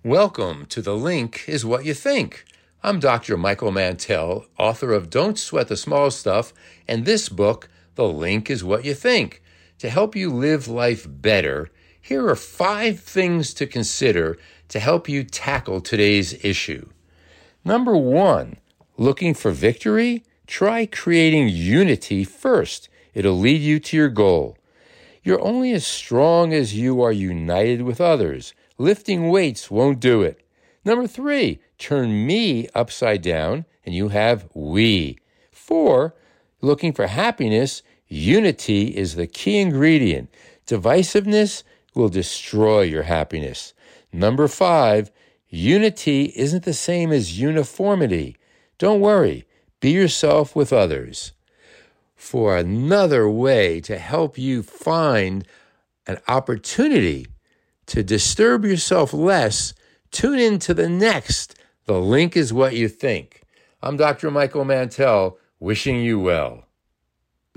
Welcome to The Link is What You Think. I'm Dr. Michael Mantell, author of Don't Sweat the Small Stuff, and this book, The Link is What You Think. To help you live life better, here are 5 things to consider to help you tackle today's issue. Number 1, looking for victory? Try creating unity first. It'll lead you to your goal. You're only as strong as you are united with others. Lifting weights won't do it. Number 3, turn me upside down and you have we. 4, looking for happiness, unity is the key ingredient. Divisiveness will destroy your happiness. Number 5, unity isn't the same as uniformity. Don't worry, be yourself with others. For another way to help you find an opportunity to disturb yourself less, tune in to the next The Link is What You Think. I'm Dr. Michael Mantell, wishing you well.